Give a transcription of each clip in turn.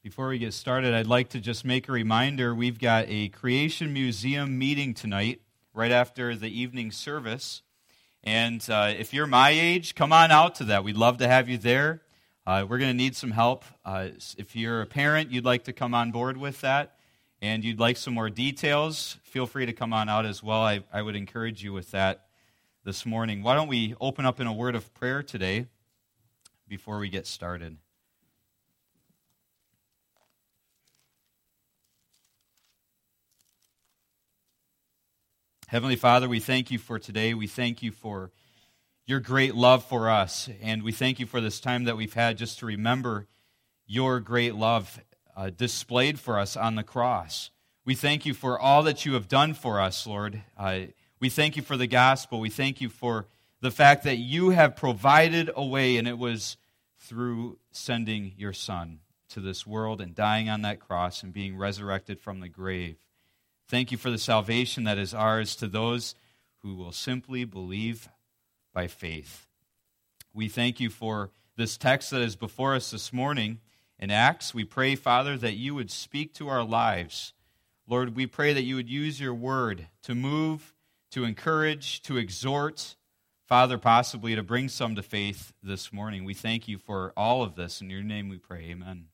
Before we get started, I'd like to just make a reminder. We've got a Creation Museum meeting tonight, right after the evening service. And if you're my age, come on out to that. We'd love to have you there. We're going to need some help. If you're a parent, you'd like to come on board with that, and you'd like some more details, feel free to come on out as well. I would encourage you with that this morning. Why don't we open up in a word of prayer today before we get started? Heavenly Father, we thank you for today. We thank you for your great love for us, and we thank you for this time that we've had just to remember your great love displayed for us on the cross. We thank you for all that you have done for us, Lord. We thank you for the gospel. We thank you for the fact that you have provided a way, and it was through sending your Son to this world and dying on that cross and being resurrected from the grave. Thank you for the salvation that is ours to those who will simply believe by faith. We thank you for this text that is before us this morning in Acts. We pray, Father, that you would speak to our lives. Lord, we pray that you would use your word to move, to encourage, to exhort, Father, possibly to bring some to faith this morning. We thank you for all of this. In your name we pray, amen.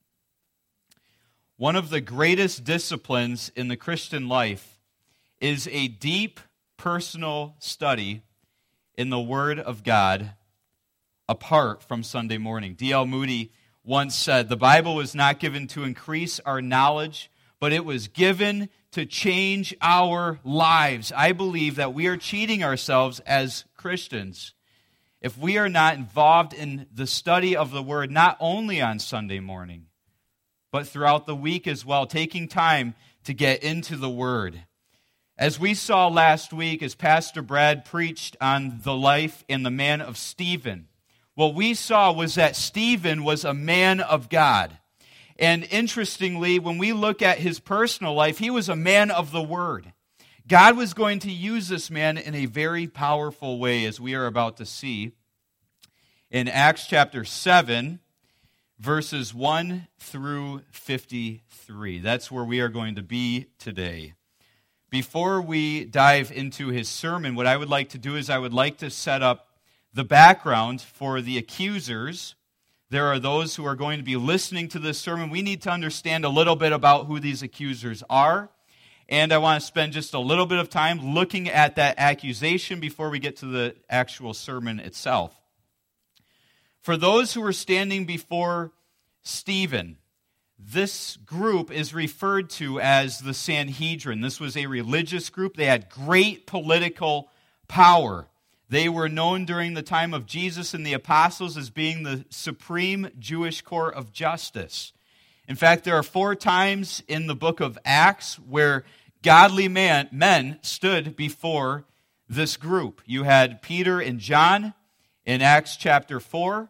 One of the greatest disciplines in the Christian life is a deep personal study in the Word of God apart from Sunday morning. D.L. Moody once said, "The Bible was not given to increase our knowledge, but it was given to change our lives." I believe that we are cheating ourselves as Christians if we are not involved in the study of the Word, not only on Sunday morning, but throughout the week as well, taking time to get into the Word. As we saw last week, as Pastor Brad preached on the life and the man of Stephen, what we saw was that Stephen was a man of God. And interestingly, when we look at his personal life, he was a man of the Word. God was going to use this man in a very powerful way, as we are about to see in Acts chapter 7, verses 1 through 53. That's where we are going to be today. Before we dive into his sermon, what I would like to do is I would like to set up the background for the accusers. There are those who are going to be listening to this sermon. We need to understand a little bit about who these accusers are. And I want to spend just a little bit of time looking at that accusation before we get to the actual sermon itself. For those who are standing before Stephen, this group is referred to as the Sanhedrin. This was a religious group. They had great political power. They were known during the time of Jesus and the apostles as being the supreme Jewish court of justice. In fact, there are 4 times in the book of Acts where godly men stood before this group. You had Peter and John in Acts chapter 4.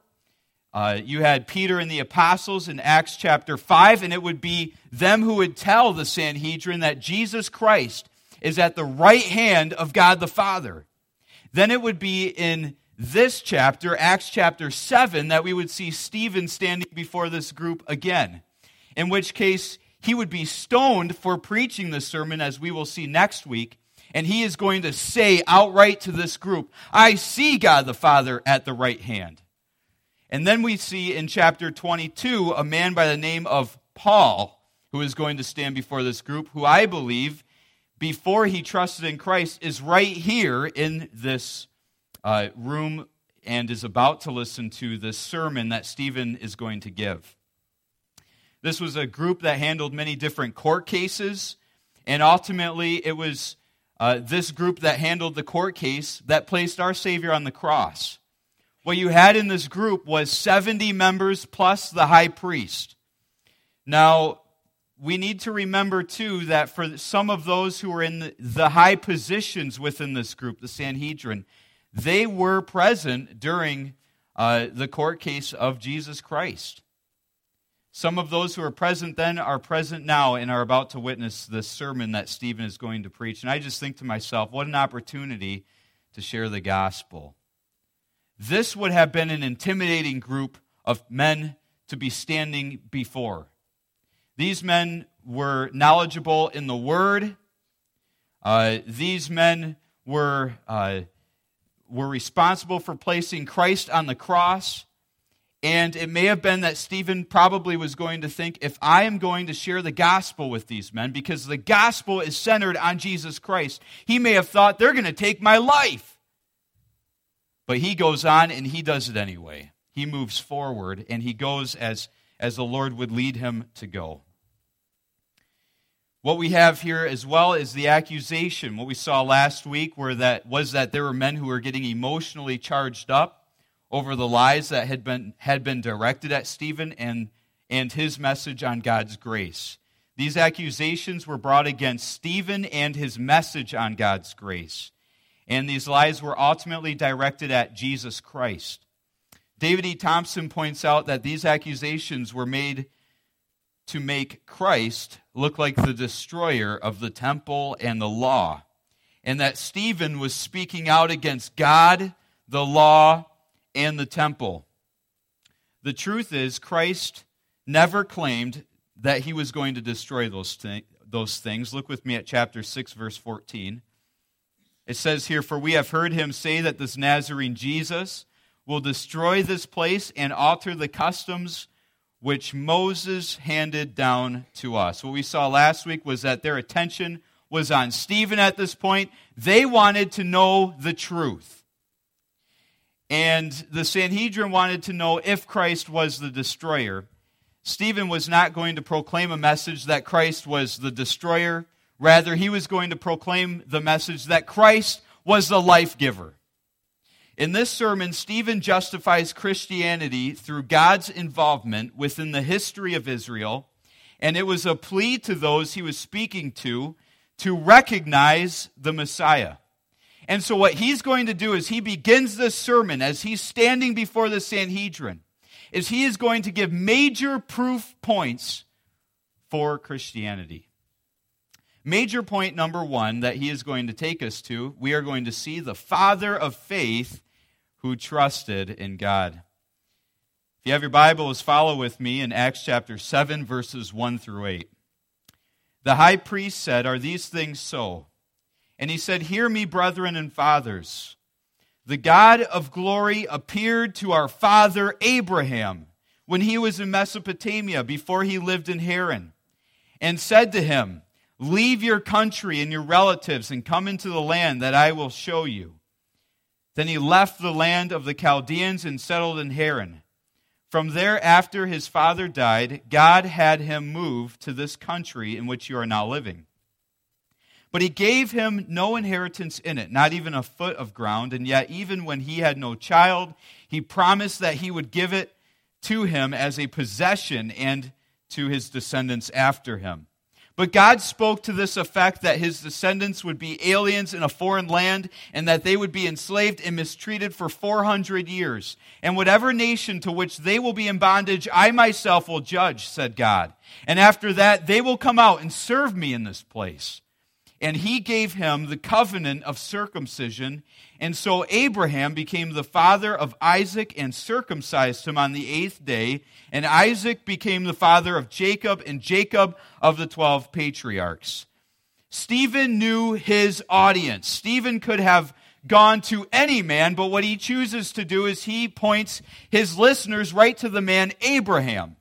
You had Peter and the apostles in Acts chapter 5, and it would be them who would tell the Sanhedrin that Jesus Christ is at the right hand of God the Father. Then it would be in this chapter, Acts chapter 7, that we would see Stephen standing before this group again, in which case he would be stoned for preaching the sermon, as we will see next week, and he is going to say outright to this group, "I see God the Father at the right hand." And then we see in chapter 22 a man by the name of Paul who is going to stand before this group, who I believe, before he trusted in Christ, is right here in this room and is about to listen to this sermon that Stephen is going to give. This was a group that handled many different court cases, and ultimately it was this group that handled the court case that placed our Savior on the cross. What you had in this group was 70 members plus the high priest. Now, we need to remember, too, that for some of those who were in the high positions within this group, the Sanhedrin, they were present during the court case of Jesus Christ. Some of those who are present then are present now and are about to witness this sermon that Stephen is going to preach. And I just think to myself, what an opportunity to share the gospel. This would have been an intimidating group of men to be standing before. These men were knowledgeable in the Word. These men were responsible for placing Christ on the cross. And it may have been that Stephen probably was going to think, if I am going to share the gospel with these men, because the gospel is centered on Jesus Christ, he may have thought, they're going to take my life. But he goes on and he does it anyway. He moves forward and he goes as the Lord would lead him to go. What we have here as well is the accusation. What we saw last week was that there were men who were getting emotionally charged up over the lies that had been directed at Stephen and his message on God's grace. These accusations were brought against Stephen and his message on God's grace. And these lies were ultimately directed at Jesus Christ. David E. Thompson points out that these accusations were made to make Christ look like the destroyer of the temple and the law, and that Stephen was speaking out against God, the law, and the temple. The truth is, Christ never claimed that he was going to destroy those things. Look with me at chapter 6, verse 14. It says here, "For we have heard him say that this Nazarene Jesus will destroy this place and alter the customs which Moses handed down to us." What we saw last week was that their attention was on Stephen at this point. They wanted to know the truth. And the Sanhedrin wanted to know if Christ was the destroyer. Stephen was not going to proclaim a message that Christ was the destroyer. Rather, he was going to proclaim the message that Christ was the life giver. In this sermon, Stephen justifies Christianity through God's involvement within the history of Israel, and it was a plea to those he was speaking to recognize the Messiah. And so what he's going to do is he begins this sermon as he's standing before the Sanhedrin, is he is going to give major proof points for Christianity. Major point number one that he is going to take us to, we are going to see the father of faith who trusted in God. If you have your Bibles, follow with me in Acts chapter 7, verses 1 through 8. "The high priest said, 'Are these things so?' And he said, 'Hear me, brethren and fathers. The God of glory appeared to our father Abraham when he was in Mesopotamia before he lived in Haran, and said to him, Leave your country and your relatives and come into the land that I will show you. Then he left the land of the Chaldeans and settled in Haran. From there, after his father died, God had him move to this country in which you are now living. But he gave him no inheritance in it, not even a foot of ground, and yet even when he had no child, he promised that he would give it to him as a possession and to his descendants after him. But God spoke to this effect that his descendants would be aliens in a foreign land and that they would be enslaved and mistreated for 400 years. And whatever nation to which they will be in bondage, I myself will judge, said God. And after that, they will come out and serve me in this place. And he gave him the covenant of circumcision. And so Abraham became the father of Isaac and circumcised him on the 8th day. And Isaac became the father of Jacob, and Jacob of the 12 patriarchs. Stephen knew his audience. Stephen could have gone to any man, but what he chooses to do is he points his listeners right to the man Abraham.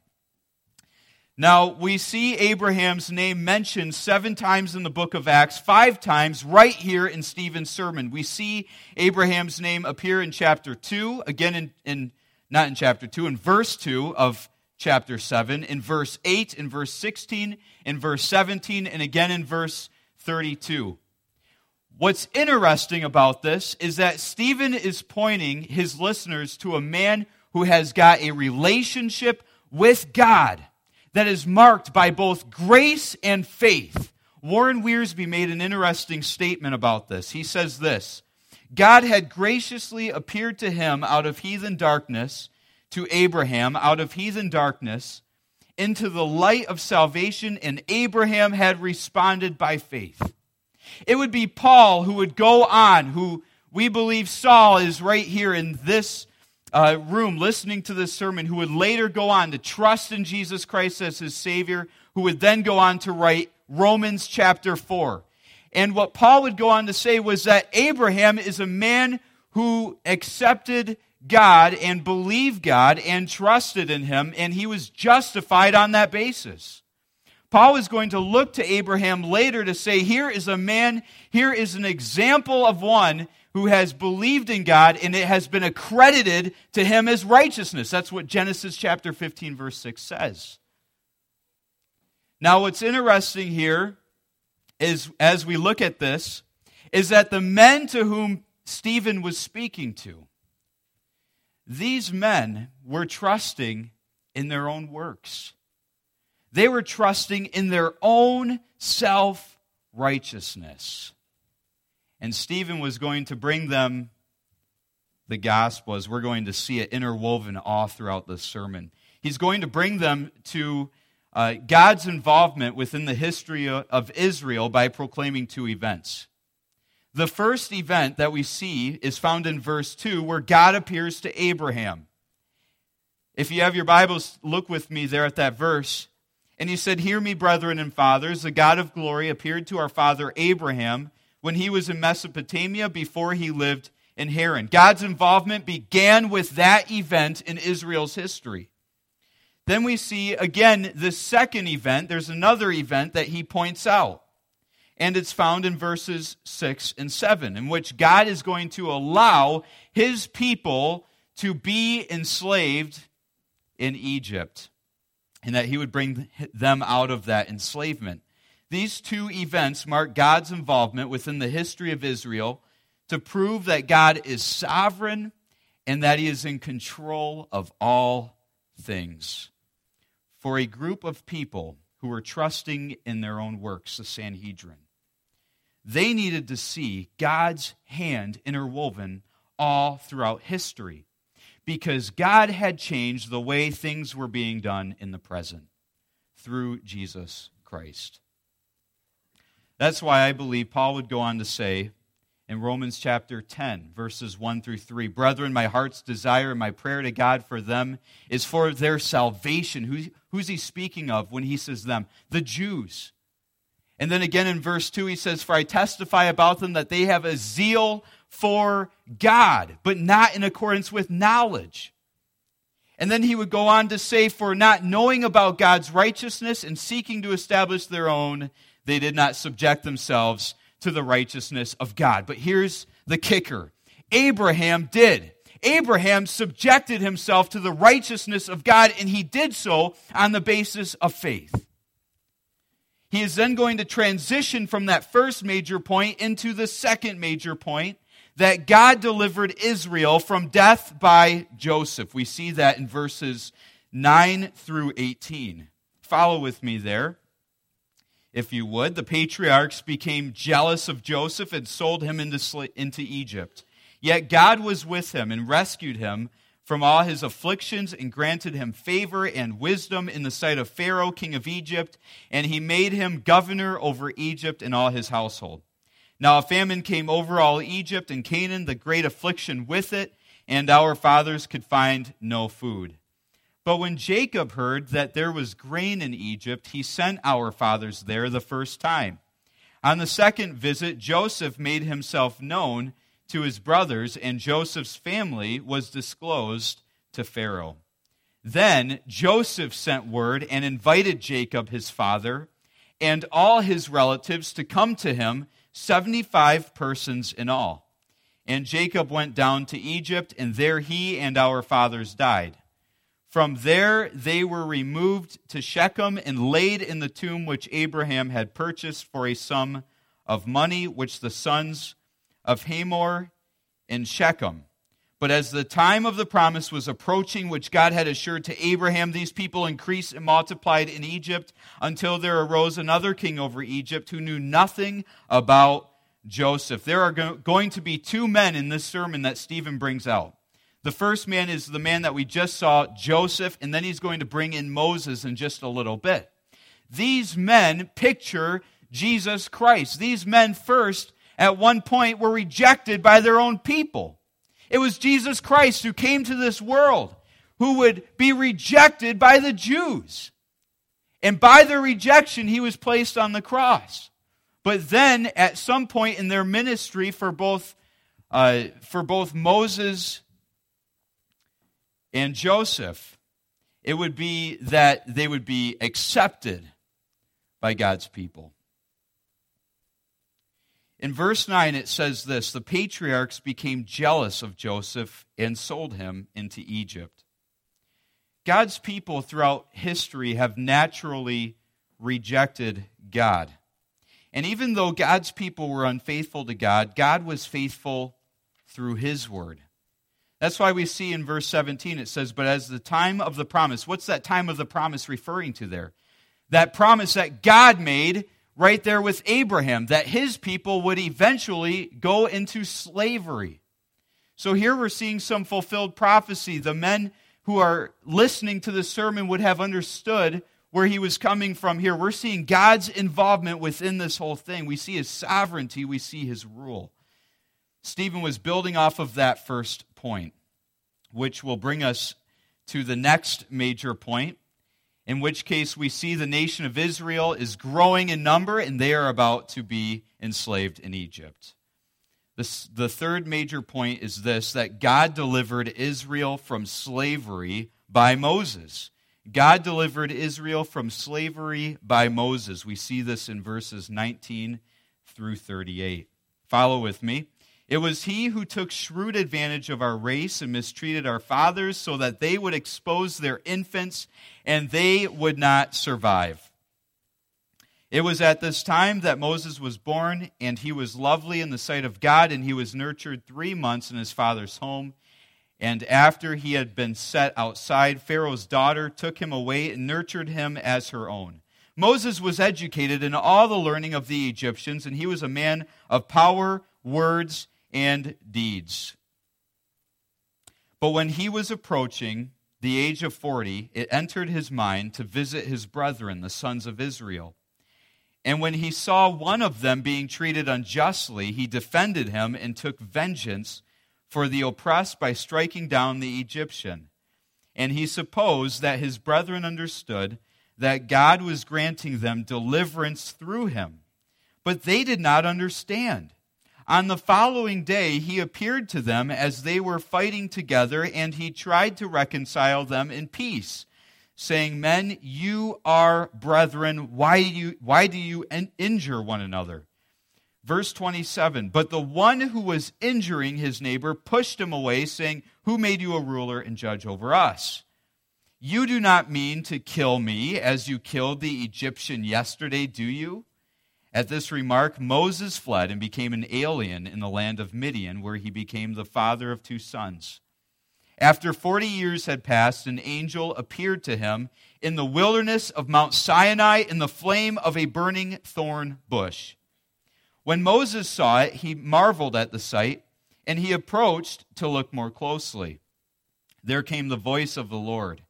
Now, we see Abraham's name mentioned 7 times in the book of Acts, 5 times right here in Stephen's sermon. We see Abraham's name appear in chapter 2, again not in chapter 2, in verse 2 of chapter 7, in verse 8, in verse 16, in verse 17, and again in verse 32. What's interesting about this is that Stephen is pointing his listeners to a man who has got a relationship with God that is marked by both grace and faith. Warren Wiersbe made an interesting statement about this. He says this: God had graciously appeared to him out of heathen darkness, to Abraham out of heathen darkness, into the light of salvation, and Abraham had responded by faith. It would be Paul who would go on, who we believe Saul is right here in this room listening to this sermon who would later go on to trust in Jesus Christ as his Savior, who would then go on to write Romans chapter 4. And what Paul would go on to say was that Abraham is a man who accepted God and believed God and trusted in him, and he was justified on that basis. Paul is going to look to Abraham later to say, here is a man, here is an example of one who has believed in God, and it has been accredited to him as righteousness. That's what Genesis chapter 15, verse 6 says. Now, what's interesting here is, as we look at this, is that the men to whom Stephen was speaking to, these men were trusting in their own works. They were trusting in their own self-righteousness. And Stephen was going to bring them the gospel, as we're going to see it interwoven all throughout this sermon. He's going to bring them to God's involvement within the history of Israel by proclaiming two events. The first event that we see is found in verse 2, where God appears to Abraham. If you have your Bibles, look with me there at that verse. And he said, "Hear me, brethren and fathers, the God of glory appeared to our father Abraham when he was in Mesopotamia before he lived in Haran." God's involvement began with that event in Israel's history. Then we see, again, the second event. There's another event that he points out. And it's found in verses 6 and 7, in which God is going to allow his people to be enslaved in Egypt, and that he would bring them out of that enslavement. These two events mark God's involvement within the history of Israel to prove that God is sovereign and that he is in control of all things. For a group of people who were trusting in their own works, the Sanhedrin, they needed to see God's hand interwoven all throughout history, because God had changed the way things were being done in the present through Jesus Christ. That's why I believe Paul would go on to say in Romans chapter 10, verses 1 through 3, "Brethren, my heart's desire and my prayer to God for them is for their salvation." Who's he speaking of when he says them? The Jews. And then again in verse 2, he says, "For I testify about them that they have a zeal for God, but not in accordance with knowledge." And then he would go on to say, "For not knowing about God's righteousness and seeking to establish their own, they did not subject themselves to the righteousness of God." But here's the kicker. Abraham did. Abraham subjected himself to the righteousness of God, and he did so on the basis of faith. He is then going to transition from that first major point into the second major point, that God delivered Israel from death by Joseph. We see that in verses 9 through 18. Follow with me there, if you would. "The patriarchs became jealous of Joseph and sold him into Egypt. Yet God was with him and rescued him from all his afflictions and granted him favor and wisdom in the sight of Pharaoh, king of Egypt, and he made him governor over Egypt and all his household. Now a famine came over all Egypt and Canaan, the great affliction with it, and our fathers could find no food. But when Jacob heard that there was grain in Egypt, he sent our fathers there the first time. On the second visit, Joseph made himself known to his brothers, and Joseph's family was disclosed to Pharaoh. Then Joseph sent word and invited Jacob, his father, and all his relatives to come to him, 75 persons in all. And Jacob went down to Egypt, and there he and our fathers died. From there they were removed to Shechem and laid in the tomb which Abraham had purchased for a sum of money, which the sons of Hamor in Shechem. But as the time of the promise was approaching, which God had assured to Abraham, these people increased and multiplied in Egypt until there arose another king over Egypt who knew nothing about Joseph." There are going to be two men in this sermon that Stephen brings out. The first man is the man that we just saw, Joseph, and then he's going to bring in Moses in just a little bit. These men picture Jesus Christ. These men first, at one point, were rejected by their own people. It was Jesus Christ who came to this world, who would be rejected by the Jews. And by their rejection, he was placed on the cross. But then, at some point in their ministry, for both Moses and Joseph, it would be that they would be accepted by God's people. In verse 9, it says this: the patriarchs became jealous of Joseph and sold him into Egypt. God's people throughout history have naturally rejected God. And even though God's people were unfaithful to God, God was faithful through his word. That's why we see in verse 17, it says, but as the time of the promise. What's that time of the promise referring to there? That promise that God made right there with Abraham, that his people would eventually go into slavery. So here we're seeing some fulfilled prophecy. The men who are listening to the sermon would have understood where he was coming from here. We're seeing God's involvement within this whole thing. We see his sovereignty. We see his rule. Stephen was building off of that first point, which will bring us to the next major point, in which case we see the nation of Israel is growing in number and they are about to be enslaved in Egypt. The third major point is this, that God delivered Israel from slavery by Moses. God delivered Israel from slavery by Moses. We see this in verses 19 through 38. Follow with me. It was he who took shrewd advantage of our race and mistreated our fathers so that they would expose their infants and they would not survive. It was at this time that Moses was born, and he was lovely in the sight of God, and he was nurtured 3 months in his father's home. And after he had been set outside, Pharaoh's daughter took him away and nurtured him as her own. Moses was educated in all the learning of the Egyptians, and he was a man of power, words, and deeds. But when he was approaching the age of 40, it entered his mind to visit his brethren, the sons of Israel. And when he saw one of them being treated unjustly, he defended him and took vengeance for the oppressed by striking down the Egyptian. And he supposed that his brethren understood that God was granting them deliverance through him. But they did not understand. On the following day, he appeared to them as they were fighting together, and he tried to reconcile them in peace, saying, men, you are brethren. Why do you injure one another? Verse 27, but the one who was injuring his neighbor pushed him away, saying, who made you a ruler and judge over us? You do not mean to kill me as you killed the Egyptian yesterday, do you? At this remark, Moses fled and became an alien in the land of Midian, where he became the father of 2 sons. After 40 years had passed, an angel appeared to him in the wilderness of Mount Sinai in the flame of a burning thorn bush. When Moses saw it, he marveled at the sight, and he approached to look more closely. There came the voice of the Lord.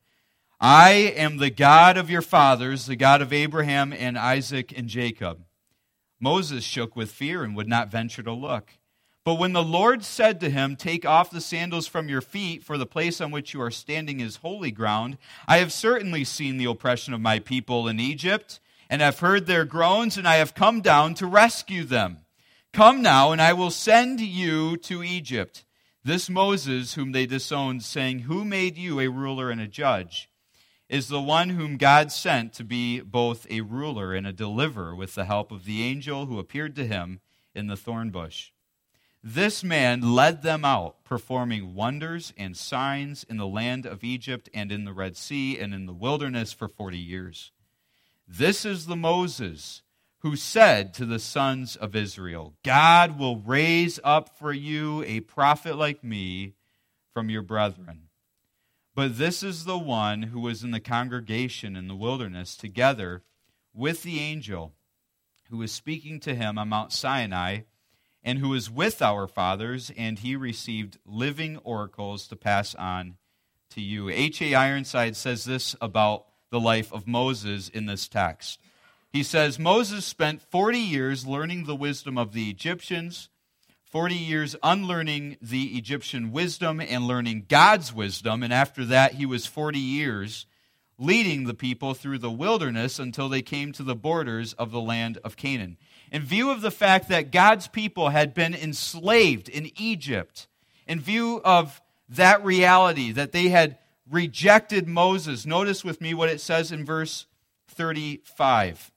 I am the God of your fathers, the God of Abraham and Isaac and Jacob. Moses shook with fear and would not venture to look. But when the Lord said to him, take off the sandals from your feet, for the place on which you are standing is holy ground, I have certainly seen the oppression of my people in Egypt, and have heard their groans, and I have come down to rescue them. Come now, and I will send you to Egypt. This Moses, whom they disowned, saying, who made you a ruler and a judge, is the one whom God sent to be both a ruler and a deliverer with the help of the angel who appeared to him in the thorn bush. This man led them out, performing wonders and signs in the land of Egypt and in the Red Sea and in the wilderness for 40 years. This is the Moses who said to the sons of Israel, God will raise up for you a prophet like me from your brethren. But this is the one who was in the congregation in the wilderness together with the angel who was speaking to him on Mount Sinai, and who was with our fathers, and he received living oracles to pass on to you. H.A. Ironside says this about the life of Moses in this text. He says, Moses spent 40 years learning the wisdom of the Egyptians, 40 years unlearning the Egyptian wisdom and learning God's wisdom. And after that, he was 40 years leading the people through the wilderness until they came to the borders of the land of Canaan. In view of the fact that God's people had been enslaved in Egypt, in view of that reality that they had rejected Moses, notice with me what it says in verse 35.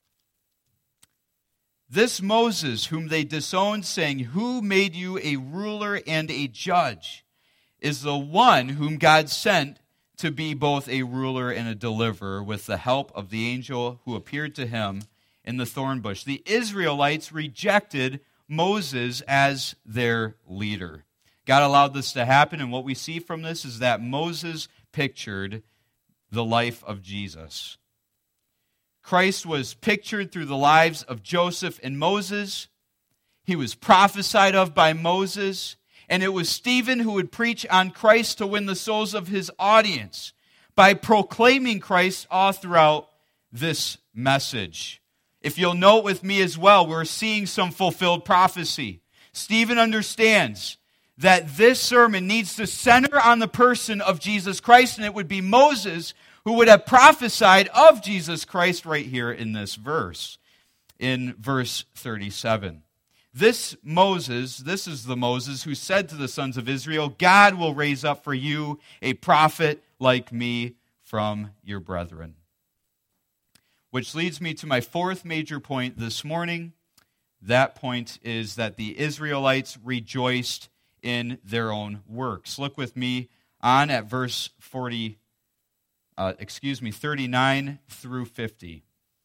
This Moses, whom they disowned, saying, "Who made you a ruler and a judge?" is the one whom God sent to be both a ruler and a deliverer with the help of the angel who appeared to him in the thorn bush. The Israelites rejected Moses as their leader. God allowed this to happen, and what we see from this is that Moses pictured the life of Jesus. Christ was pictured through the lives of Joseph and Moses. He was prophesied of by Moses. And it was Stephen who would preach on Christ to win the souls of his audience by proclaiming Christ all throughout this message. If you'll note with me as well, we're seeing some fulfilled prophecy. Stephen understands that this sermon needs to center on the person of Jesus Christ, and it would be Moses who would have prophesied of Jesus Christ right here in this verse, in verse 37. This is the Moses who said to the sons of Israel, "God will raise up for you a prophet like me from your brethren." Which leads me to my fourth major point this morning. That point is that the Israelites rejoiced in their own works. Look with me on at verse 39 through 50.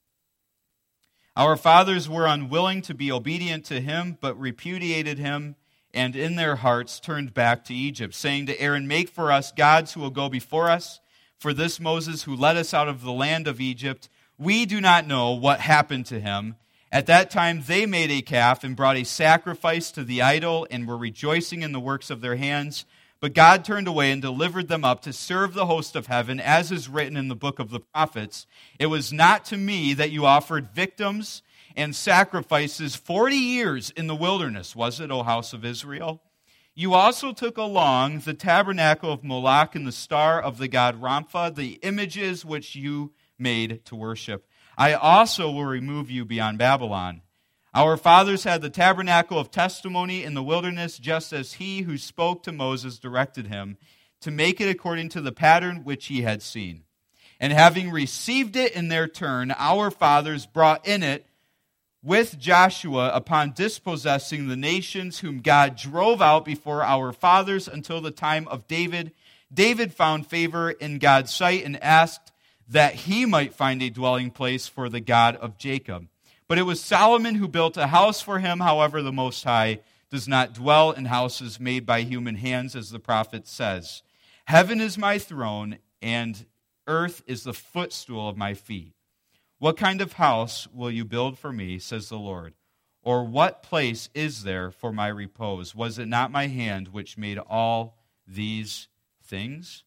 Our fathers were unwilling to be obedient to him, but repudiated him, and in their hearts turned back to Egypt, saying to Aaron, "Make for us gods who will go before us. For this Moses who led us out of the land of Egypt, we do not know what happened to him." At that time they made a calf and brought a sacrifice to the idol and were rejoicing in the works of their hands. But God turned away and delivered them up to serve the host of heaven, as is written in the book of the prophets. "It was not to me that you offered victims and sacrifices 40 years in the wilderness, was it, O house of Israel? You also took along the tabernacle of Moloch and the star of the god Rampha, the images which you made to worship. I also will remove you beyond Babylon. Our fathers had the tabernacle of testimony in the wilderness, just as he who spoke to Moses directed him, to make it according to the pattern which he had seen. And having received it in their turn, our fathers brought in it with Joshua upon dispossessing the nations whom God drove out before our fathers until the time of David. David found favor in God's sight and asked that he might find a dwelling place for the God of Jacob. But it was Solomon who built a house for him. However, the Most High does not dwell in houses made by human hands, as the prophet says. Heaven is my throne, and earth is the footstool of my feet. What kind of house will you build for me, says the Lord? Or what place is there for my repose? Was it not my hand which made all these things?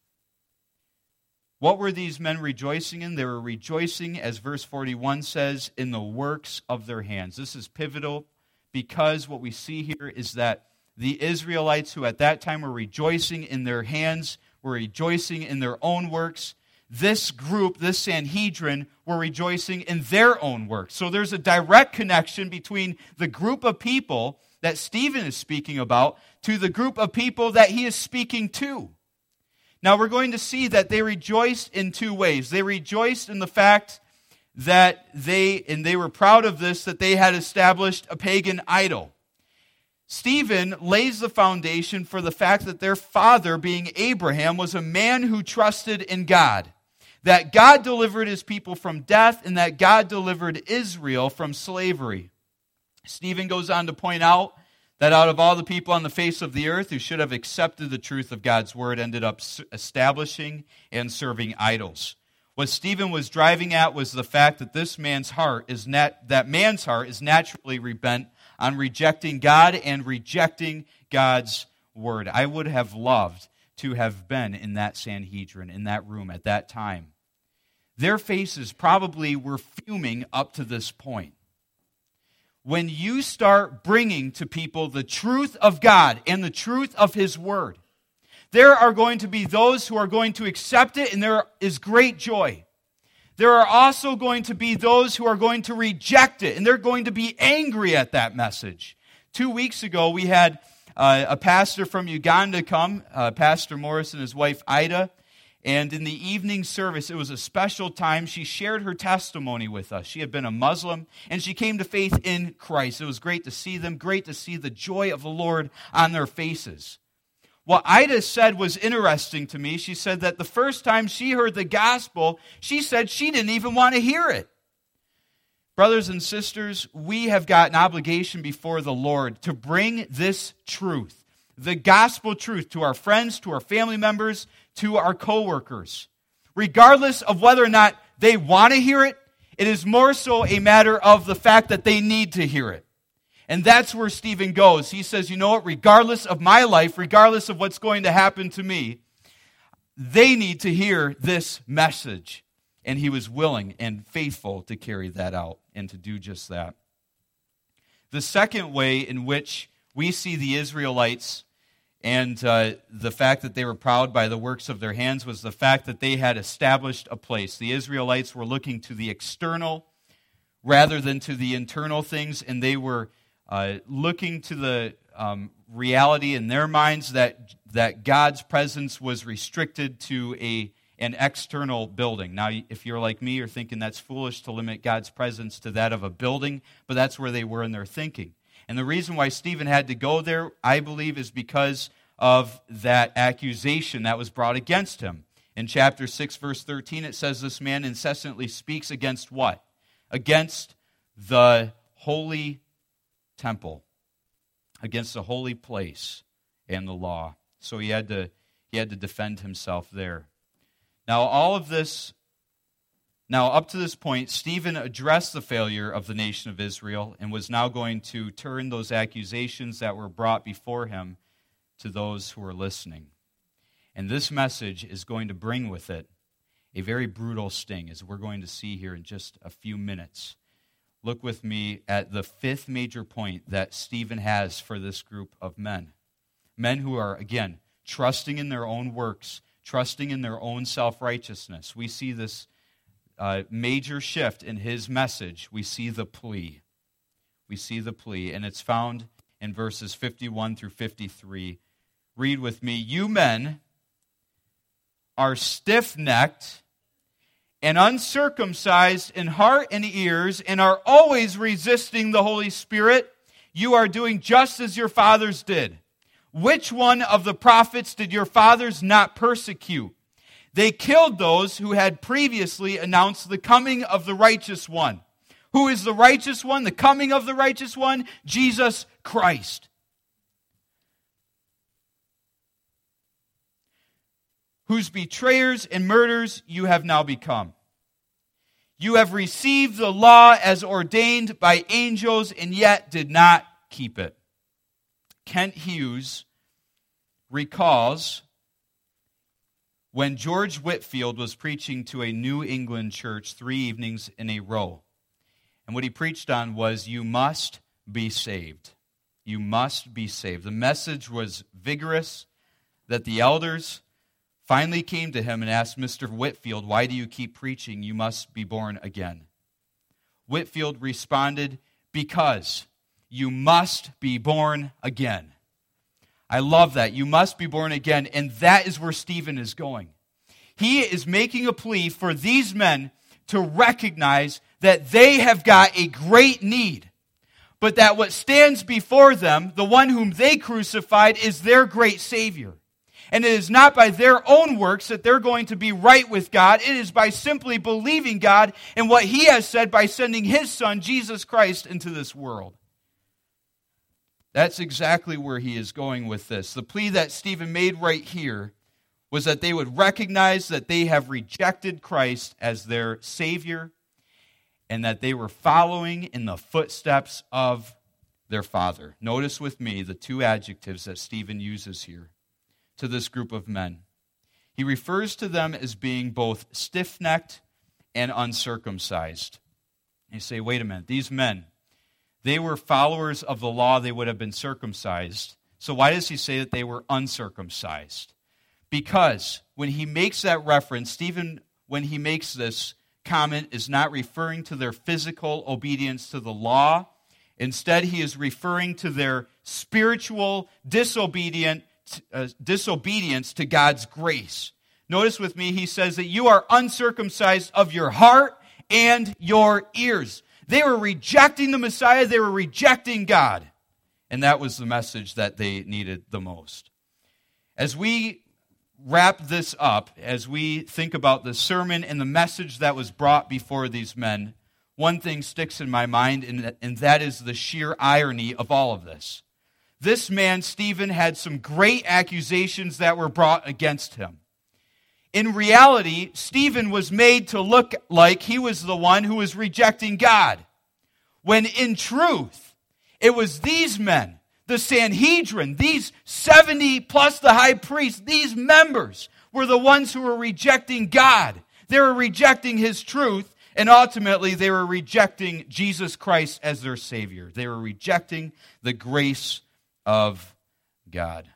What were these men rejoicing in? They were rejoicing, as verse 41 says, in the works of their hands. This is pivotal because what we see here is that the Israelites who at that time were rejoicing in their hands, were rejoicing in their own works. This group, this Sanhedrin, were rejoicing in their own works. So there's a direct connection between the group of people that Stephen is speaking about to the group of people that he is speaking to. Now we're going to see that they rejoiced in two ways. They rejoiced in the fact that they were proud of this, that they had established a pagan idol. Stephen lays the foundation for the fact that their father, being Abraham, was a man who trusted in God, that God delivered his people from death, and that God delivered Israel from slavery. Stephen goes on to point out that out of all the people on the face of the earth who should have accepted the truth of God's word, ended up establishing and serving idols. What Stephen was driving at was the fact that this man's heart is naturally bent on rejecting God and rejecting God's word. I would have loved to have been in that Sanhedrin, in that room at that time. Their faces probably were fuming up to this point. when you start bringing to people the truth of God and the truth of His Word, there are going to be those who are going to accept it, and there is great joy. There are also going to be those who are going to reject it, and they're going to be angry at that message. 2 weeks ago, we had a pastor from Uganda come, Pastor Morris and his wife Ida, and in the evening service, it was a special time. She shared her testimony with us. She had been a Muslim, and she came to faith in Christ. It was great to see them, great to see the joy of the Lord on their faces. What Ida said was interesting to me. She said that the first time she heard the gospel, she said she didn't even want to hear it. Brothers and sisters, we have got an obligation before the Lord to bring this truth, the gospel truth, to our friends, to our family members, to our coworkers. Regardless of whether or not they want to hear it, it is more so a matter of the fact that they need to hear it. And that's where Stephen goes. He says, you know what, regardless of my life, regardless of what's going to happen to me, they need to hear this message. And he was willing and faithful to carry that out and to do just that. The second way in which we see the Israelites and the fact that they were proud by the works of their hands was the fact that they had established a place. The Israelites were looking to the external rather than to the internal things, and they were looking to the reality in their minds that God's presence was restricted to an external building. Now, if you're like me, you're thinking that's foolish to limit God's presence to that of a building, but that's where they were in their thinking. And the reason why Stephen had to go there, I believe, is because of that accusation that was brought against him. In chapter 6, verse 13, it says this man incessantly speaks against what? Against the holy temple, against the holy place and the law. So he had to defend himself there. Now, up to this point, Stephen addressed the failure of the nation of Israel and was now going to turn those accusations that were brought before him to those who were listening. And this message is going to bring with it a very brutal sting, as we're going to see here in just a few minutes. Look with me at the fifth major point that Stephen has for this group of men. Men who are, again, trusting in their own works, trusting in their own self-righteousness. We see this major shift in his message. We see the plea. We see the plea, and it's found in verses 51 through 53. Read with me. You men are stiff-necked and uncircumcised in heart and ears, and are always resisting the Holy Spirit. You are doing just as your fathers did. Which one of the prophets did your fathers not persecute? They killed those who had previously announced the coming of the righteous one. Who is the righteous one? The coming of the righteous one? Jesus Christ. Whose betrayers and murderers you have now become. You have received the law as ordained by angels and yet did not keep it. Kent Hughes recalls when George Whitefield was preaching to a New England church 3 evenings in a row. And what he preached on was, you must be saved. You must be saved. The message was vigorous, that the elders finally came to him and asked Mr. Whitefield, why do you keep preaching? You must be born again. Whitefield responded, because you must be born again. I love that. You must be born again. And that is where Stephen is going. He is making a plea for these men to recognize that they have got a great need, but that what stands before them, the one whom they crucified, is their great Savior. And it is not by their own works that they're going to be right with God. It is by simply believing God and what He has said by sending His Son, Jesus Christ, into this world. That's exactly where he is going with this. The plea that Stephen made right here was that they would recognize that they have rejected Christ as their Savior and that they were following in the footsteps of their father. Notice with me the 2 adjectives that Stephen uses here to this group of men. He refers to them as being both stiff-necked and uncircumcised. You say, wait a minute, these men, They were followers of the law. They would have been circumcised. So why does he say that they were uncircumcised? Because when he makes that reference, Stephen, when he makes this comment, is not referring to their physical obedience to the law. Instead, he is referring to their spiritual disobedience to God's grace. Notice with me, he says that you are uncircumcised of your heart and your ears. They were rejecting the Messiah. They were rejecting God. And that was the message that they needed the most. As we wrap this up, as we think about the sermon and the message that was brought before these men, one thing sticks in my mind, and that is the sheer irony of all of this. This man, Stephen, had some great accusations that were brought against him. In reality, Stephen was made to look like he was the one who was rejecting God, when in truth, it was these men, the Sanhedrin, these 70 plus the high priest, these members were the ones who were rejecting God. They were rejecting his truth, and ultimately they were rejecting Jesus Christ as their Savior. They were rejecting the grace of God.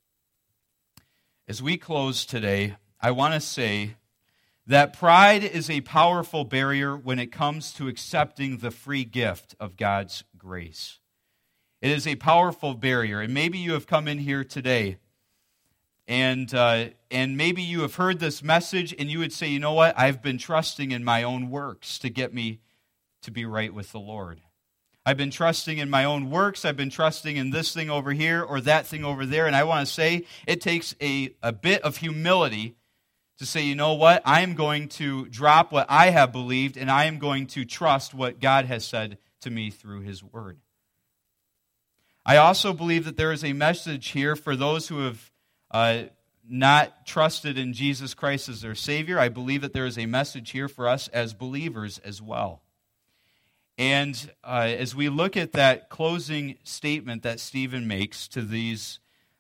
As we close today, I want to say that pride is a powerful barrier when it comes to accepting the free gift of God's grace. It is a powerful barrier, and maybe you have come in here today, and maybe you have heard this message, and you would say, you know what, I've been trusting in my own works to get me to be right with the Lord. I've been trusting in my own works. I've been trusting in this thing over here or that thing over there, and I want to say it takes a bit of humility to say, you know what, I am going to drop what I have believed, and I am going to trust what God has said to me through His Word. I also believe that there is a message here for those who have not trusted in Jesus Christ as their Savior. I believe that there is a message here for us as believers as well. And as we look at that closing statement that Stephen makes to these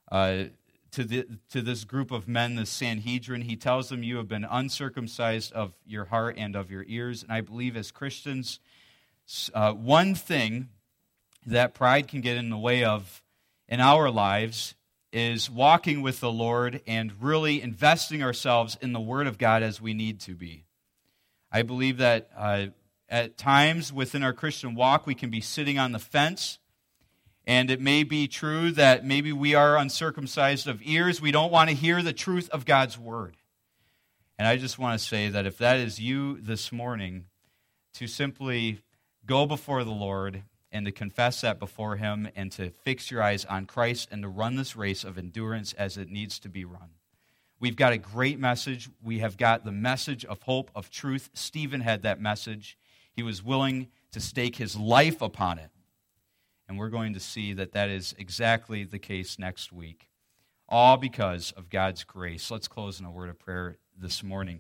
to this group of men, the Sanhedrin, he tells them, you have been uncircumcised of your heart and of your ears. And I believe as Christians, one thing that pride can get in the way of in our lives is walking with the Lord and really investing ourselves in the Word of God as we need to be. I believe that at times within our Christian walk, we can be sitting on the fence, and it may be true that maybe we are uncircumcised of ears. We don't want to hear the truth of God's Word. And I just want to say that if that is you this morning, to simply go before the Lord and to confess that before Him and to fix your eyes on Christ and to run this race of endurance as it needs to be run. We've got a great message. We have got the message of hope, of truth. Stephen had that message. He was willing to stake his life upon it. And we're going to see that that is exactly the case next week. All because of God's grace. Let's close in a word of prayer this morning.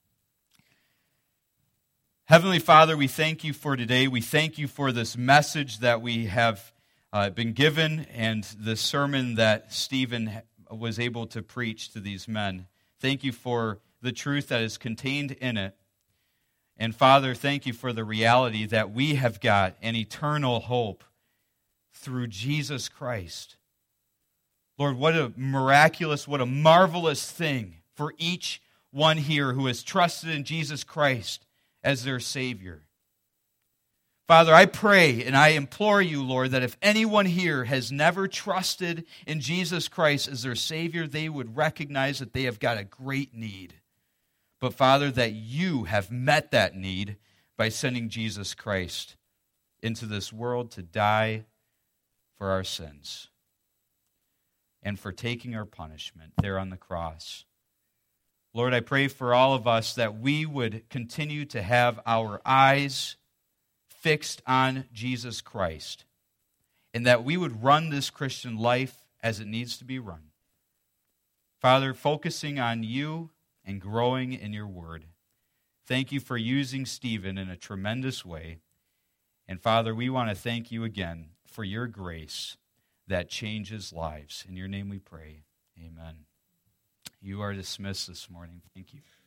Heavenly Father, we thank you for today. We thank you for this message that we have been given and the sermon that Stephen was able to preach to these men. Thank you for the truth that is contained in it. And Father, thank you for the reality that we have got an eternal hope through Jesus Christ. Lord, what a miraculous, what a marvelous thing for each one here who has trusted in Jesus Christ as their Savior. Father, I pray and I implore you, Lord, that if anyone here has never trusted in Jesus Christ as their Savior, they would recognize that they have got a great need. But Father, that you have met that need by sending Jesus Christ into this world to die for our sins and for taking our punishment there on the cross. Lord, I pray for all of us that we would continue to have our eyes fixed on Jesus Christ and that we would run this Christian life as it needs to be run. Father, focusing on you and growing in your word. Thank you for using Stephen in a tremendous way. And Father, we want to thank you again for your grace that changes lives. In your name we pray. Amen. You are dismissed this morning. Thank you.